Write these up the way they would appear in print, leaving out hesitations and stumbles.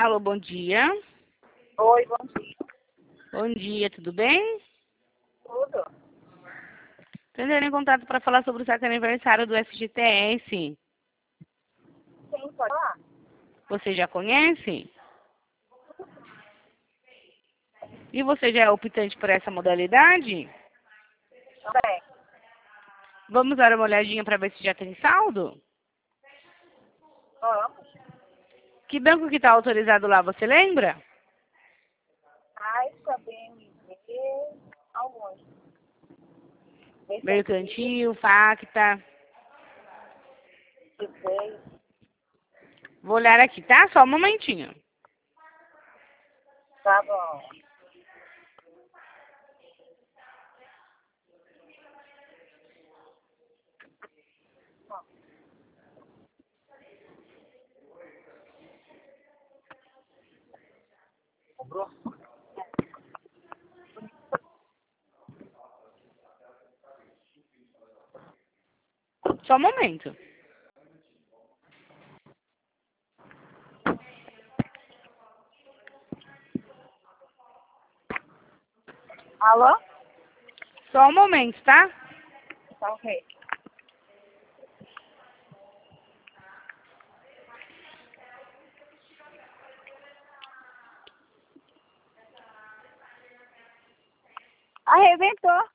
Alô, bom dia. Oi, bom dia. Bom dia, tudo bem? Tudo? Tô entrando em contato para falar sobre o certo aniversário do FGTS. Sim, pode falar? Você já conhece? E você já é optante por essa modalidade? Também. Vamos dar uma olhadinha para ver se já tem saldo? Vamos. Que banco que está autorizado lá, você lembra? Caixa, BMG, alguns. Mercantil, Facta. Sei. Vou olhar aqui, tá? Só um momentinho. Tá bom. Comprou? Só um momento. Alô? Só um momento, tá? Tá ok. Arrebentou.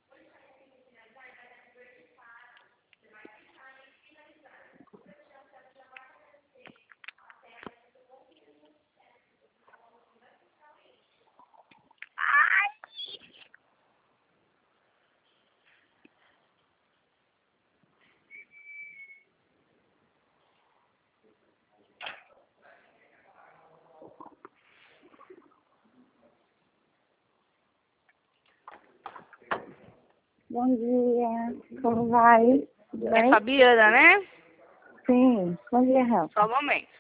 Bom dia. Como vai? Tudo É bem? Fabiana, né? Sim. Bom dia, Rafa. Só um momento.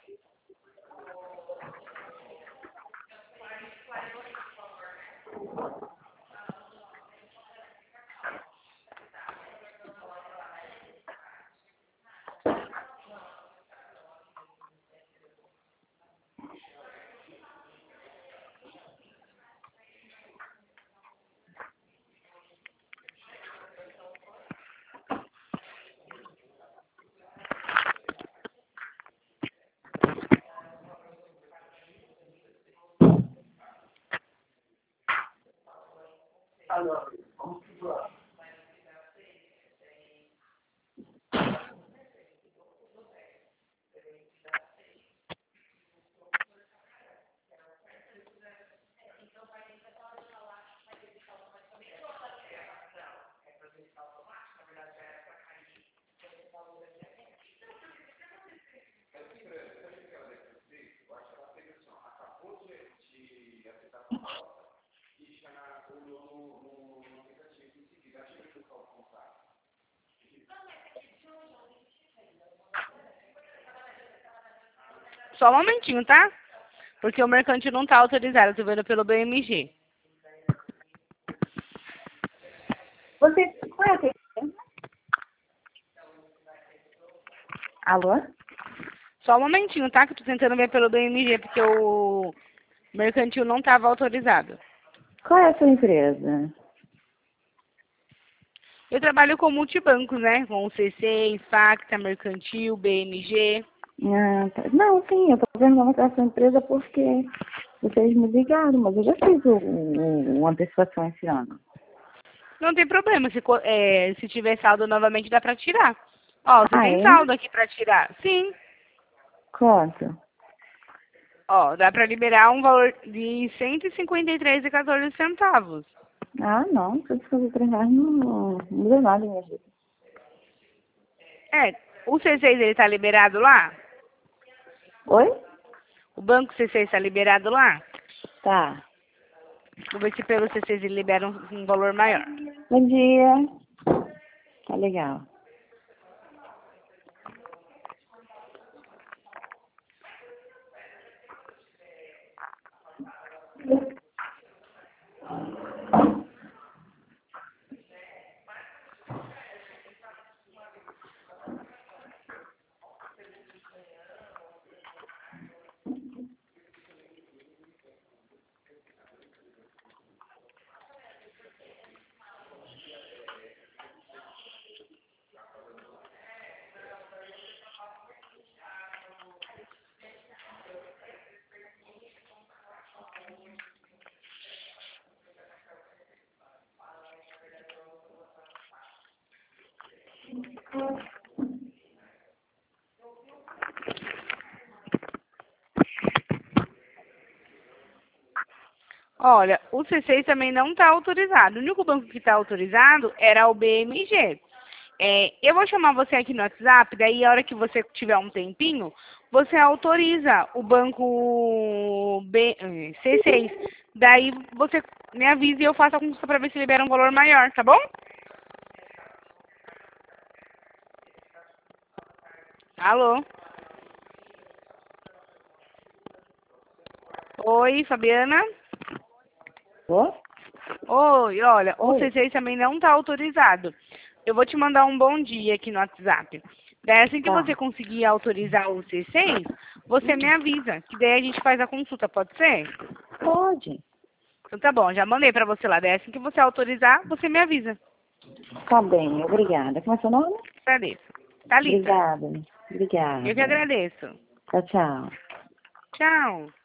Só um momentinho, tá? Porque o mercantil não tá autorizado, tô vendo pelo BMG. Você conhece? Alô? Só um momentinho, tá? Que eu tô tentando ver pelo BMG, porque o mercantil não tava autorizado. Qual é a sua empresa? Eu trabalho com multibancos, né? Com o CC, Facta, Mercantil, BMG. Ah, tá. Não, sim, eu estou perguntando para a sua empresa porque vocês me ligaram, mas eu já fiz o antecipação esse ano. Não tem problema, se tiver saldo novamente dá pra tirar. Ó, você Ah, tem é? saldo aqui pra tirar? Sim. Quanto? Ó, dá pra liberar um valor de R$ 153,14. Ah, não, se eu fazer treinar não muda nada, minha vida. É, o C6 ele tá liberado lá? Oi? O banco C6 está liberado lá? Tá. Vou ver se pelo C6 ele libera um valor maior. Bom dia. Tá legal. Olha, o C6 também não está autorizado. O único banco que está autorizado era o BMG. Eu vou chamar você aqui no WhatsApp, daí a hora que você tiver um tempinho, você autoriza o banco C6. Daí você me avisa e eu faço a consulta para ver se libera um valor maior, tá bom? Alô? Oi, Fabiana? Oi? Oi, olha, o Oi. C6 também não está autorizado. Eu vou te mandar um bom dia aqui no WhatsApp. Daí assim que Tá. você conseguir autorizar o C6, você me avisa, que daí a gente faz a consulta, pode ser? Pode. Então tá bom, já mandei pra você lá. Daí assim que você autorizar, você me avisa. Tá bem, obrigada. Como é seu nome? Agradeço. Thalita, Obrigada. eu que Obrigada. agradeço. Tchau, tchau. Tchau.